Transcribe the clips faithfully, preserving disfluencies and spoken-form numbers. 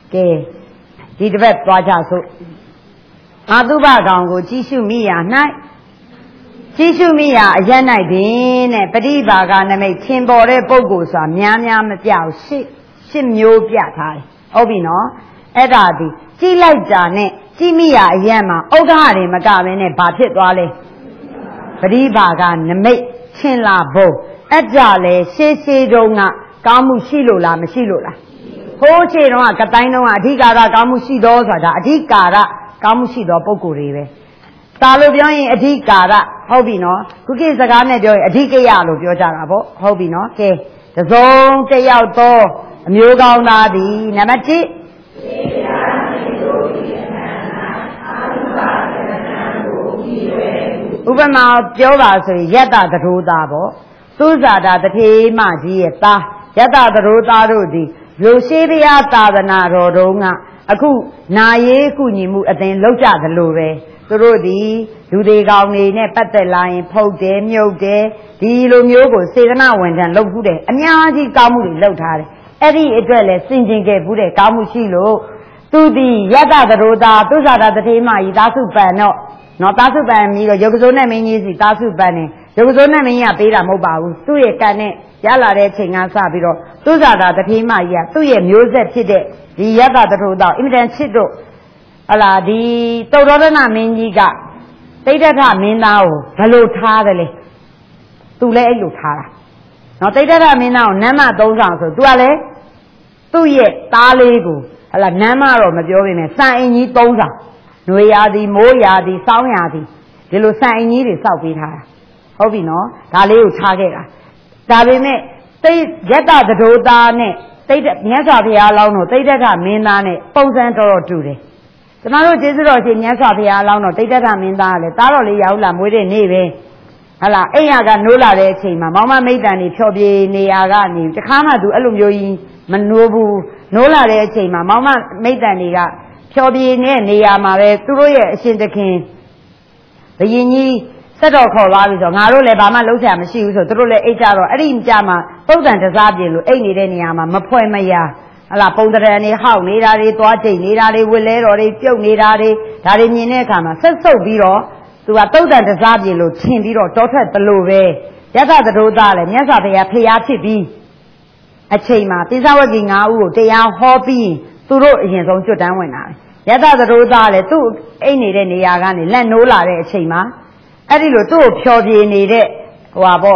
Kê Đi đẹp quá chả số A tu ba gọng của chí sư mi à này chí sư mi à dân này đi nè bà đi bà gà nè mày thiên bò đấy bố cổ xóa mιά mιά mà chào xích xích miêu bịa thái Ô bì nó Ê ra đi chí lại chả nè chí mi à dân mà Ô gà đi mà gà bên nè bà thiết đoá lê bà đi bà gà nè mày thiên là bố Ê ra lê xê xê rô ngạ Cao mù xí lô là mà xí lô là Hô chê nó à Cả tay nó à Đi gà ra cao mù xí đô xóa ra Đi gà ra cao mù xí đô bố cổ rì bê Ta lô biểu yin Adi gà ra Hô bì nó Cô kê sá gà nè biểu yin Adi kê yà lô biểu chá ra bố Hô bì nó Kê Tà dông tê yào tô Miêu gào nà đi Nà mát chí Ú bà mà biểu bà suri Yát tà tà rô tà bố Tu sá tà tà thê mā jī yé tà Yát tà tà rô tà rô đi Lô xê bì yā tà tà nà rô rô ngā Aku nà yé ku nhī mù Atén lốc chá tà lô bè Tu rô đi Dụ đề gào nê nè Bát tè lại Phốc đế miêu đế Đi lô miêu cổ Sê tà nà wèn chán lốc phú đế Âm nhá chí cao mù đi lốc thá đế Ê đi ế tuệ lè Sinh chinh kê phú đế cao mù xí lô Tu đi Yát tà tà rô tà Tu sá tà tà thê mā yī tá su bàn nọ Nó tá su bàn mì rồi Yô kô nè mì nhī sì tá su bàn nè Yô kô nè mì nhī à bê rà mô bà hù Tu yé cạn nè Yá là đế chênh ngā sá bì rô Tu sá tà tà thê mā yī à Tu yé miêu zet phít đế Đi yát tà tà rô tà Im đèn chít rô Hả là đi Tâu rô rô nà mì nhī gà Tây đắc thả mến nào Bà lô thá đà lê Tu lê ấy lô thá đà Nó Tây đắc thả mến nào Nắm mà tông sẵn sổ Tu à lê Tu yê tá lê cụ Hả là nắm mà rồi mà biểu bì mẹ Sàn ấy nhí tông sẵn Nuôi yá đi Mô yá đi Sao yá đi Để lô sàn ấy nhí để sao bì thá đà Hô bì nó Đà lê lô thá kê gà Đà bì mẹ Tây Yát tà tà rô tà nè Tây đắc Nhát xà phì á lao nô Tây đắc thả mến tà nè Bông sàn trò rò trù đê Chúng ta chế sư rồi Nhát xà phì á lao nô Tây đắc thả mến tà lê Tá rò lê yáu là mối đê nê bê Hả là Ê yá gà nô là đê chê mà Máu mà mấy tàn nì Phio bì nê yá gà nì Chá khá mà tù ế lùm yô yī Mà nô bù Nô là đê chê mà Máu mà mấy tàn nì gà Phio bì nê nê yá mà bê Tu rô yé xin tà khinh Bà yī nhī Sát rò khổ bá bì sò Ngā rô lê bà mà lâu xà mà xì hú sò Tu rô lê ê chá rò Ế rìm chá mà Tốt tàn chá sá bì lù Ê nì đê nì yá mà Mà phôi mà yá Hả là bông tà rè nì Hào nì ra đi Toa chê nì ra đi Vết lê rò đi Phiêu nì ra đi Đà đi nhìn nè khá mà Sát sâu bì rò Tu bà tốt tàn chá sá bì lù Chinh bì rò Chó thật tà lù bê Yát tà tà rô tà lè Nhát xà phê yá phê yá phít bì Ê chê mà Tí sá wé kì ngā u Tê yá hó bì Tu rô hiền sông chút đán wén nà Yát tà tà rô tà lè Tu ê nì đê nì yá gà nì Lén nô là đê chê mà Ê đi lù Tu phiêu bì nì đê Hùa bò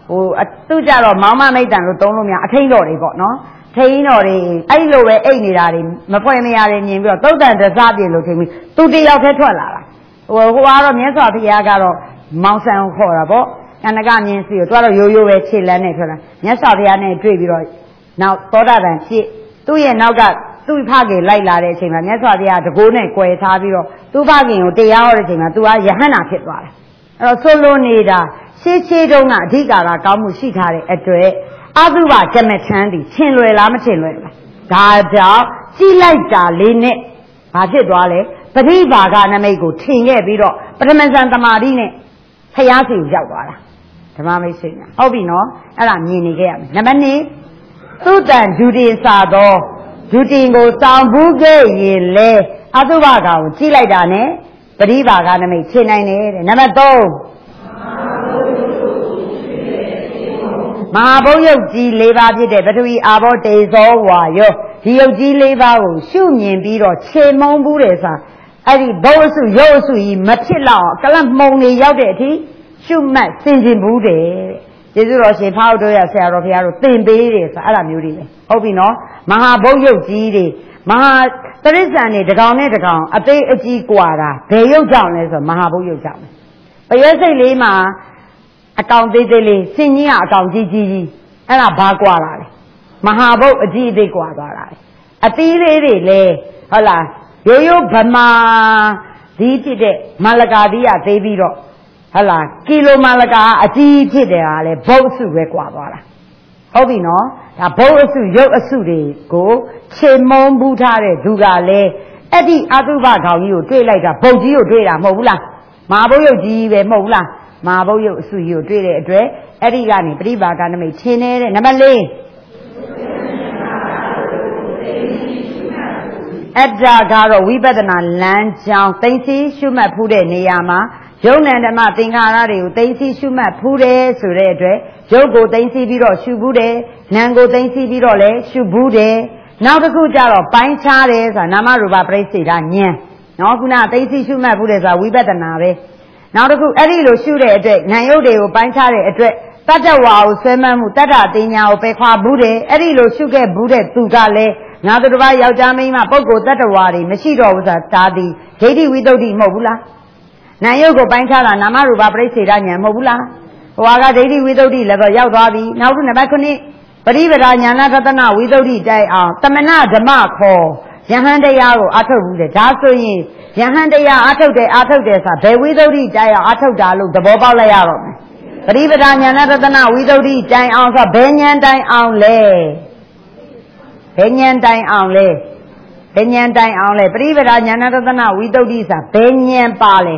Tu chá rò máu mà mấy tàn lù tông lù mẹ Ê thênh rò đê bò nó Thênh rò đê Ê lù bê ê nì ra đê Mà phôi mẹ yá đê nhìn bì rò Tốt tàn chá sá bì lù thênh bì Tu tê yáu thê thuận là Hùa hùa rò miễn xòa phê yá gà rò Máu sàn khổ rà bò Yá nà gà miễn xì rò Tu rò yô yô bê chê lén nè thuận là Miễn xòa phê yá nèတွေ့bì rò Nào tốt đà đàn chê Tu yé nào gà Tu phá kê lại là đê chê mà Miễn xòa phê yá Tà gô nè quay thá bì rò Tu phá kê yô tê yáu đê chê mà Tu á yá hẳn nà phết đoá Rồi sô lô nê đà Xê chê đông ngà Dhí gà rà cao mù xì thá đê Ê tuệ Á tu bà châm mẹ chán đi Chên luê lá mà chên luê lá Đà cháu Chí lại chá lê nè Bà phết đoá lê Bà thí bà gà nà mê cổ Thình nghe bì rò Bà thâm sàn tà mà đi nè Thầy á xì yáu đoá lá Thầm mà mê xì nè Hô bì nó Ê là nhìn nì kê yá mê Nà bát nì Tu tàn dụ tì sá đô Dụ tì ngô sāng bú kê yì lê Á tu bà gà Chí lại chá nè Bà thí bà gà nà mê chên nai nè Nà bát tô Mā bō yōg jī lé bā phít đē Bā thu yī ā bō tē sō wā yō Dī yōg jī lé bā wō Shū miñ bī rō Chē mōng bū đē sā Ā dī bō sū yō sū yī Mā phít lā Kā lā mōng nī yāu đē thī Shū māt sīn jīn bū đē Yé sū rō shē phā wō tō yā sā rō phī yā rō Tēn bē đē sā Ā rā miu đē Hō bī nō Mā bō yōg jī đē Mā tā rī sā nē Dā kāng nē dā kāng Ā tē ā jī quả rā Bē yōg chāng nē sō Mā bō yōg chāng Bā yā sē lē mā Ā kāng tē tē lē Sīn jī ā kāng jī jī jī Ê là bà quả là lê Mà hà bốc ở dì dì quả quả là lê À tí lê lê lê Hả là Yô yô bà mà Dì chì đê Mà là gà dì à tê bì rọ Hả là Kilo mà là gà à dì chì đê à lê Bốc sù quê quả quả là Hô bì nó Là bốc sù yô ở sù đê Cô Chê mông bù thà đê Dù gà lê Ê dì á tu bà khảo yô Tuyê lại gà Bốc dì yô tuyê là mẫu là Mà bốc yô dì về mẫu là Mà bốc yô sù yô tuyê lê tuyê Ê dì gà nì Bà đi bà gà nà mê chê nê đê Nà bà lê အတ္တကတော့ဝိပဿနာလမ်းကြောင်းသိသိရှုမှတ်ဖူးတဲ့နေရာမှာယုံနဲ့ဓမ္မသင်္ခါရတွေကိုသိသိရှုမှတ်ဖူးတယ်ဆိုတဲ့အတွက်ယုတ်ကိုသိသိပြီးတော့ရှုဘူးတယ်နာမ်ကိုသိသိပြီးတော့လည်းရှုဘူးတယ်နောက်တစ်ခုကျတော့ပိုင်းခြားတယ်ဆိုတာနာမရူပပရိစ္ဆေဒဉာဏ်နော်ခုနသိသိရှုမှတ်ဖူးတယ်ဆိုတာဝိပဿနာပဲနောက်တစ်ခုအဲ့ဒီလိုရှုတဲ့အတွက်ဉာဏ်ယုတ်တွေကိုပိုင်းခြားတဲ့အတွက်တတ္တဝါကိုဆွဲမှတ်မှုတတ္တအညာကိုပယ်ခွာဘူးတယ်အဲ့ဒီလိုရှုခဲ့ဘူးတဲ့သူကလည်းငါတို့တစ်ပါးယောက်ျားမိန်းမပုဂ္ဂိုလ်တတ္တဝါတွေမရှိတော့ဘူးဆိုတာဒါသည်ဒိဋ္ဌိဝိသုဒ္ဓိမဟုတ်ဘူးလားနာယုတ်ကိုပိုင်းခြားတာနာမရူပပရိစ္ဆေဒဉာဏ်မဟုတ်ဘူးလားဟိုကဒိဋ္ဌိဝိသုဒ္ဓိလည်းတော့ရောက်သွားပြီနောက်တစ်နံပါတ်ခုနှစ်ပရိပဒဉာဏတတနာဝိသုဒ္ဓိတိုက်အောင်တမနာဓမ္မခေါ်ယဟန်တရားကိုအထုတ်ဘူးလေဒါဆိုရင်ယဟန်တရားအထုတ်တယ်အထုတ်တယ်ဆိုတာဘယ်ဝိသုဒ္ဓိတိုက်အောင်အထုတ်တာလို့သဘောပေါက်လိုက်ရတော့မယ်ပရိပဒဉာဏတတနာဝိသုဒ္ဓိတိုင်အောင်ဆိုဘယ်ဉာဏ်တိုင်အောင်လဲဘယ်ဉာဏ်တိုင်အောင်လဲဘယ်ဉာဏ်တိုင်အောင်လဲပရိပဒဉာဏတတနာဝိသုဒ္ဓိဆိုတာဘယ်ဉာဏ်ပါလဲ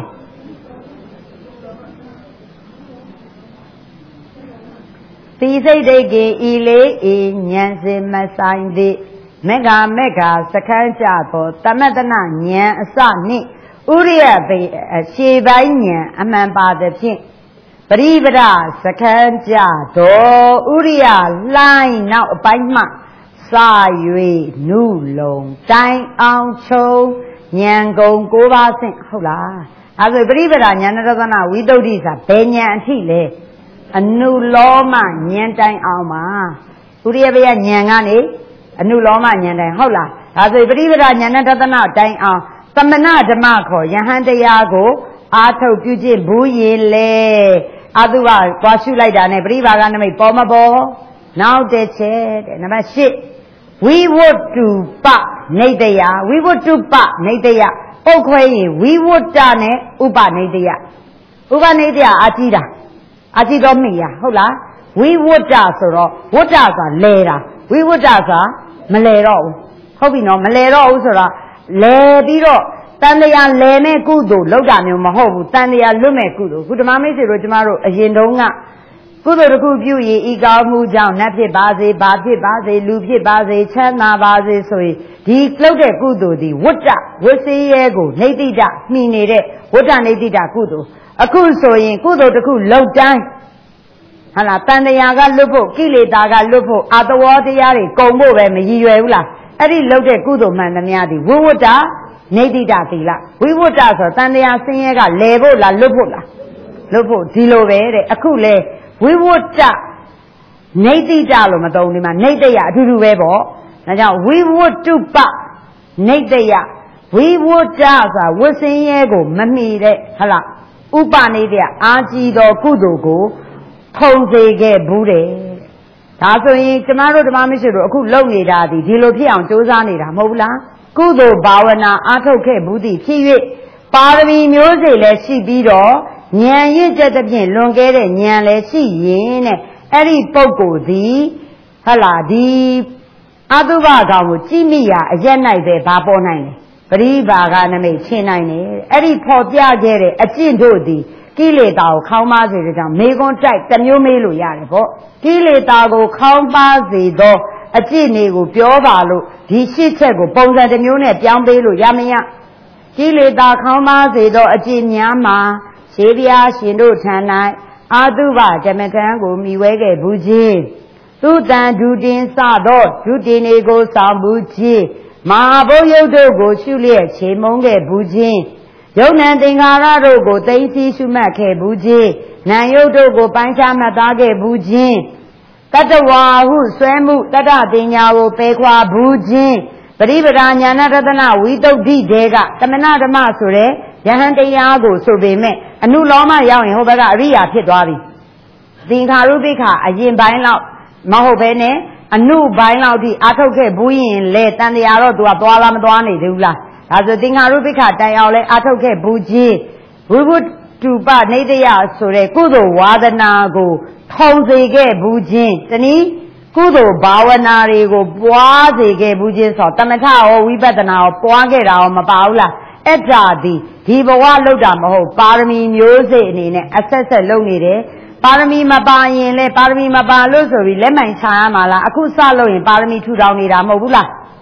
သီစိတ်ဒိတ်ကေဤလေးဤဉာဏ်စင်မဆိုင်သည်မေဃမေဃစခန်းကြသောတမတနာဉာဏ်အစနှင့်ဥရိယပေရှေပိုင်းဉာဏ်အမှန်ပါသဖြင့်ပရိပဒစခန်းကြသောဥရိယလှိုင်းနောက်အပိုင်းမှစာ၍နုလုံတိုင်အောင်ချုံဉာဏ်ကုန်ကိုးပါးဆင့်ဟုတ်လားအဲဆိုပရိပဒဉာဏတသနာဝိသုဒ္ဓိဆိုတာဘယ်ဉာဏ်အထိလဲအနုလောမဉာဏ်တိုင်အောင်ပါဥရိယပေယဉာဏ်ကနေအနုလောမဉာဏ်တိုင်ဟုတ်လားဒါဆိုပရိပဒဉာဏတသနာတိုင်အောင်သမဏဓမ္မခေါ်ယဟန်တရားကိုအာထုတ်ပြုခြင်းဘူးရင်လေအတုကသွားရှုလိုက်တာနဲ့ပရိပါကနမိတ်ပေါ်မပေါ်နောက်တစ်ချက်တဲ့နံပါတ်၈ဝိဝတ္တုပနေတယဝိဝတ္တုပနေတယပုတ်ခွဲရင်ဝိဝတ္တနဲ့ဥပနေတယဥပနေတယအာကြည့်တာအာကြည့်တော့မိရဟုတ်လားဝိဝတ္တဆိုတော့ဝတ္တဆိုတာလဲတာဝိဝတ္တဆိုတာမလဲတော့ဘူးဟုတ်ပြီနော်မလဲတော့ဘူးဆိုတော့လဲပြီးတော့တန်တရားလဲမဲ့ကုသိုလ်လောက်တာမျိုးမဟုတ်ဘူးတန်တရားလွတ်မဲ့ကုသိုလ်ခုဓမ္မမိတ်ဆွေတို့ကျမတို့အရင်တုန်းကကုသိုလ်တစ်ခုပြုရင်ဤကောင်းမှုကြောင့်နတ်ဖြစ်ပါစေဘာဖြစ်ပါစေလူဖြစ်ပါစေချမ်းသာပါစေဆိုရင်ဒီလောက်တဲ့ကုသိုလ်ဒီဝတ္တဝစေရဲကိုနေတိတမှီနေတဲ့ဝတ္တနေတိတကုသိုလ်အခုဆိုရင်ကုသိုလ်တစ်ခုလောက်တိုင်းဟာလားတန်တရားကလွတ်ဖို့ကိလေသာကလွတ်ဖို့အတဝေါတရားတွေကုန်ဖို့ပဲမရည်ရွယ်ဘူးလားအဲ့ဒီလောက်တဲ့ကုသိုလ်မှန်သမျှဒီဝိဝတ္တနေတိတသီလဝိဝတ္တဆိုတန်တရားဆင်းရဲကလဲဖို့လားလွတ်ဖို့လားလွတ်ဖို့ဒီလိုပဲတဲ့အခုလဲဝိဝတ္တနေတိတလို့မသုံးဒီမှာနေတယအထူးထူးပဲပေါ့ဒါကြောင့်ဝိဝတ္တုပနေတယဝိဝတ္တဆိုတာဝဆင်းရဲကိုမမီတဲ့ဟလားဥပနေတယအာကြည်သောကုသိုလ်ကိုထုံစေခဲ့ဘူးတယ်ဒါဆိုရင်ကျမတို့ဓမ္မမရှိတို့အခုလုပ်နေတာဒီဒီလိုဖြစ်အောင်ကြိုးစားနေတာမဟုတ်ဘူးလားကုသိုလ်ဘာဝနာအားထုတ်ခဲ့ဘူးသည်ဖြစ်၍ပါရမီမျိုးစေ့လည်းရှိပြီးတော့ဉာဏ်ရင့်ချက်တဲ့ဖြင့်လွန်ကဲတဲ့ဉာဏ်လည်းရှိရင်တဲ့အဲ့ဒီပုဂ္ဂိုလ်သည်ဟလာဒီအတုပကောင်ကိုကြည့်မိရာအရက်နိုင်ပဲဘာပေါ်နိုင်လဲပရိဘာဂနမိတ်ရှင်းနိုင်တယ်အဲ့ဒီဖော်ပြခဲ့တဲ့အကျင့်တို့သည်ကိလေသာကိုခေါင်းပါစေတဲ့ကြောင့်မေကွန်းတိုက်တစ်မျိုးမေးလို့ရတယ်ပေါ့ကိလေသာကိုခေါင်းပါစေသောအကျင့်တွေကိုပြောပါလို့ဒီရှစ်ချက်ကိုပုံစံတစ်မျိုးနဲ့ပြောင်းပေးလို့ရမရကိလေသာခေါင်းပါစေသောအကျင့်များမှာရှေးပြားရှင်တို့ထံ၌အာတုဘဓမ္မထံကိုမိဝဲခဲ့ဘူးခြင်းသူတန်ဒုတင်စသောဒုတင်တွေကိုဆောင်ဘူးခြင်းမဟာဘုယုတ်တို့ကိုရှုလျက်ခြေမုံခဲ့ဘူးခြင်းယုံနံသင်္ခါရတို့ကိုသိသိရှုမှတ်ခဲ့ဘူးခြင်းနာယုတ်တို့ကိုပိုင်းခြားမှတ်သားခဲ့ဘူးခြင်းတတ္တဝါဟုဆွဲမှုတတ္တပညာကိုပယ်ခွာဘူးခြင်းပရိပဒဉာဏတတနာဝိတုဒ္ဓိတေကတမနာဓမ္မဆိုတဲ့ယဟန်တရားကိုဆိုပေမဲ့အနုလောမရောက်ရင်ဟိုဘက်ကအရိယာဖြစ်သွားပြီသင်္ခါရုပ္ပခအရင်ပိုင်းလောက်မဟုတ်ဘဲနဲ့အနုပိုင်းလောက်ထိအာထုတ်ခဲ့ဘူးရင်လေတန်တရားတော့သူကသွားလားမသွားနေသေးဘူးလားဒါဆိုသင်္ခါရုပ္ပခတိုင်အောင်လဲအာထုတ်ခဲ့ဘူးကြီးဝိဝတ္တုပနေတယဆိုတဲ့ကုသိုလ်ဝါဒနာကိုထုံစေခဲ့ဘူးခြင်းတနည်းကုသိုလ်ဘာဝနာတွေကိုပွားစေခဲ့ဘူးခြင်းဆိုတမထရောဝိပဿနာရောပွားခဲ့တာရောမပါဘူးလားအဲ့ဒါဒီဒီဘဝလောက်တာမဟုတ်ပါရမီမျိုးစေ့အနေနဲ့အဆက်ဆက်လုပ်နေတယ်ပါရမီမပါရင်လဲပါရမီမပါလို့ဆိုပြီးလက်မှန်ချရမှာလားအခုစလို့ရင်ပါရမီထူထောင်နေတာမဟုတ်ဘူးလားဟ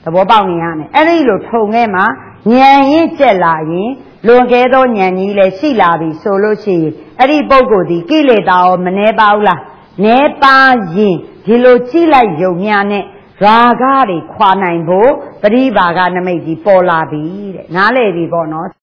သဘောပေါက်နေရမယ်အဲ့ဒီလိုထုံခဲ့မှာဉာဏ်ရင့်ကျက်လာရင်လွန်ကဲသောဉာဏ်ကြီးလည်းရှိလာပြီဆိုလို့ရှိရင်အဲ့ဒီပုဂ္ဂိုလ်ဒီကိလေသာရောမနှဲပါဘူးလားနှဲပါရင်ဒီလိုကြည့်လိုက်ယုံများနဲ့ရာဂတွေခွာနိုင်ဖို့ပရိပါကနမိတ်ကြီးပေါ်လာပြီတဲ့နားလေပြီပေါ့နော်